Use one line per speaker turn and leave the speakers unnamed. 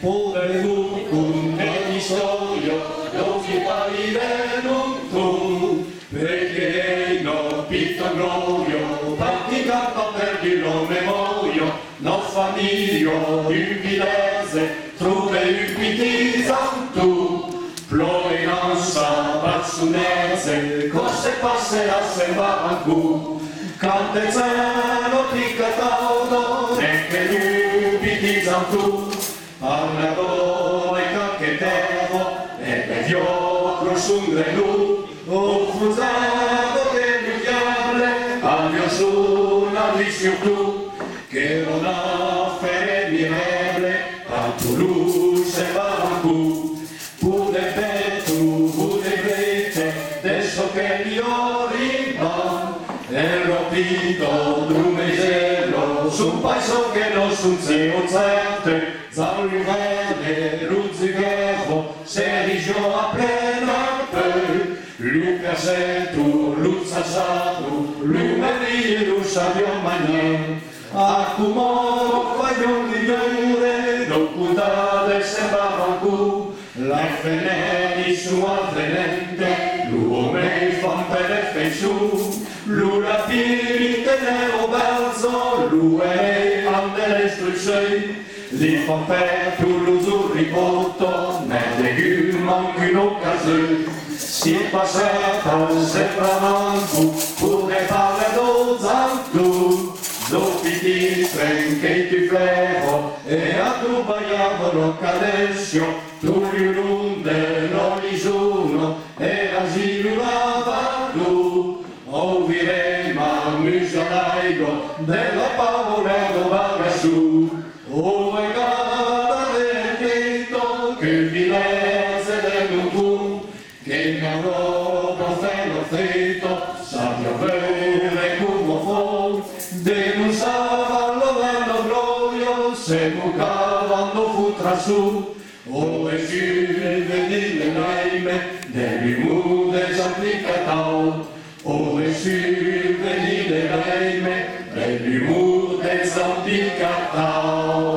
Povero con storia, non si parire non tu, perché non pitto glorio, parti cappa per di nome moio, non famiglia, umilese, trove umidizan tu, ploinanza, barzunese, cose passerà se va a cu, cantezano picataudo, e che umidizan tu, alla dove cacchetevo, e per fiocro s'ungrelu, o frusato che mi chiamle, al mio suono all'issio tu, che non ha fere mirevole, a tu luce va cu, pure petru, pure grete, adesso che io riba, e ropito drumegelo, sun paeso che non sun zio zerte, Zaulivele, Ruzzigevo, Serigio a plena per Luca Setu, Luzza Satu, Lumeri, Lusavio Magnan, Acumò, Faglion di Giure, Docutade, Sembavancu, la Feneni su Alvenente, Luome, Fampere Feisu, Lura Piri, Teneo Belzo, Lue, Andele Strucei, li fan per Toulouse ribotto, nelle gume manque une occasion. Si è passata sempre manco, pure fare d'ozantu, dopi ti che ti flevo, e a tu baiavano cadessio, tu riunde non li sono, e asilo lavado, o virema musolaigo, della pavolego vaga su. Oh my God, detto che il vilese del Nukun, che mi avrò profeno fetto, sappia bere come fu, denunciava l'ovello glorio, se mucavano fu trasù, oh e scive di leime, devi mude s'applicatau, oh e scive di leime, devi mude s'applicatau.